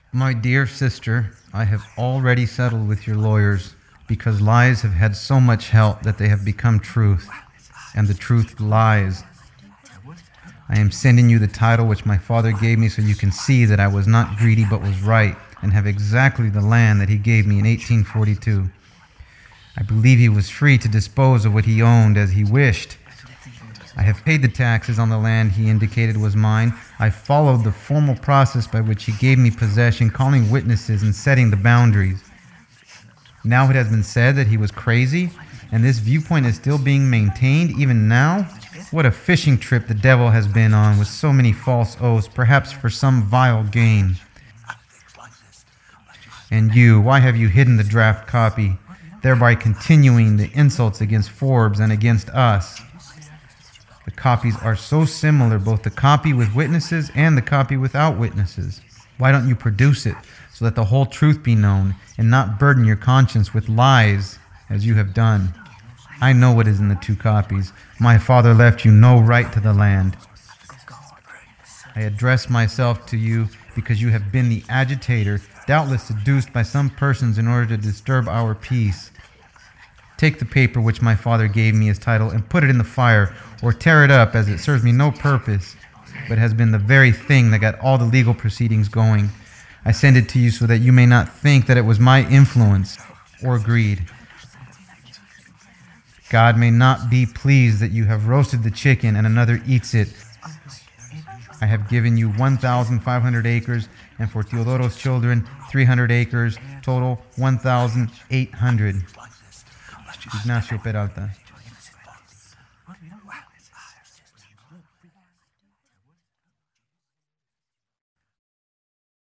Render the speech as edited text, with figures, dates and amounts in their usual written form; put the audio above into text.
My dear sister, I have already settled with your lawyers because lies have had so much help that they have become truth, and the truth lies. I am sending you the title which my father gave me so you can see that I was not greedy but was right and have exactly the land that he gave me in 1842. I believe he was free to dispose of what he owned as he wished. I have paid the taxes on the land he indicated was mine. I followed the formal process by which he gave me possession, calling witnesses and setting the boundaries. Now it has been said that he was crazy, and this viewpoint is still being maintained even now. What a fishing trip the devil has been on with so many false oaths, perhaps for some vile gain. And you, why have you hidden the draft copy, thereby continuing the insults against Forbes and against us? The copies are so similar, both the copy with witnesses and the copy without witnesses. Why don't you produce it so that the whole truth be known and not burden your conscience with lies as you have done? I know what is in the two copies. My father left you no right to the land. I address myself to you because you have been the agitator, doubtless seduced by some persons in order to disturb our peace. Take the paper which my father gave me as title and put it in the fire, or tear it up, as it serves me no purpose, but has been the very thing that got all the legal proceedings going. I send it to you so that you may not think that it was my influence or greed. God may not be pleased that you have roasted the chicken and another eats it. I have given you 1,500 acres, and for Teodoro's children, 300 acres, total 1,800. Ignacio Peralta.